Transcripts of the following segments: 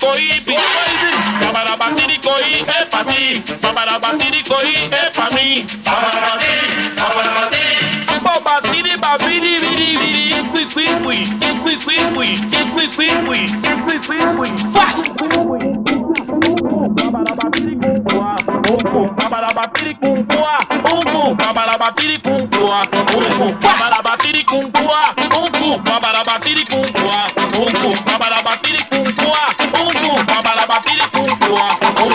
Coíbe, Babarabatiricoí é pra ti, Babarabatiricoí é pra mim. Babatiri, babiri, viri, viri, iqui, Babarabatiri com boa, Babarabatiri com boa, Babarabatiri com boa, Babarabatiri com boa, Babarabatiri com boa, Babarabatiri com boa.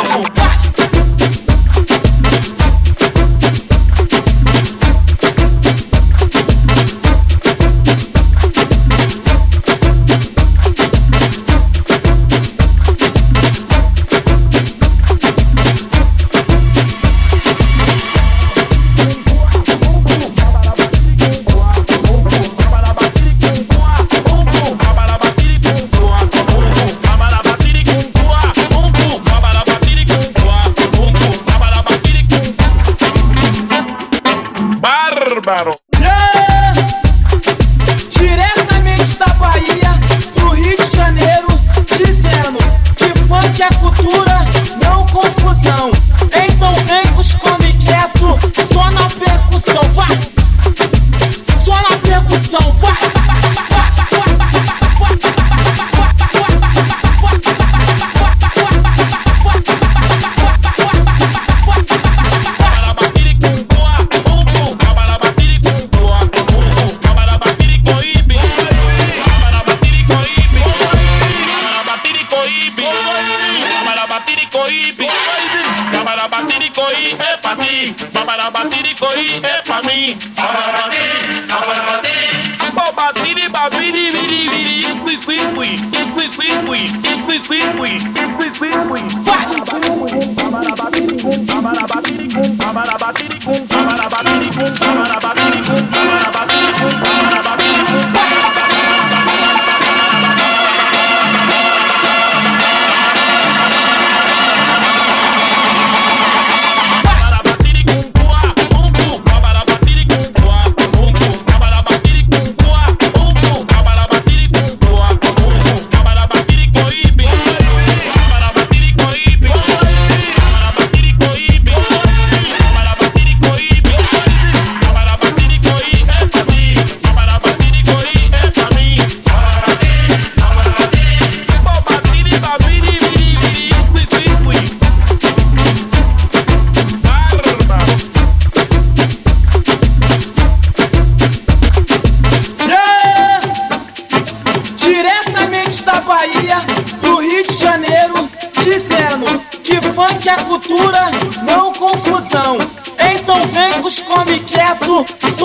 Diretamente da Bahia pro Rio de Janeiro, dizendo que funk é cultura, não confusão. Então vem com os come quieto, só na percussão, vai! Só na percussão, vai! Babarabatiricoí é pra ti, Babarabatiricoí é pra mim. Babatiri, babiri, viri, viri, iqui, Diretamente da Bahia pro Rio de Janeiro, dizendo que funk é cultura, não confusão. Então vem com os come quieto,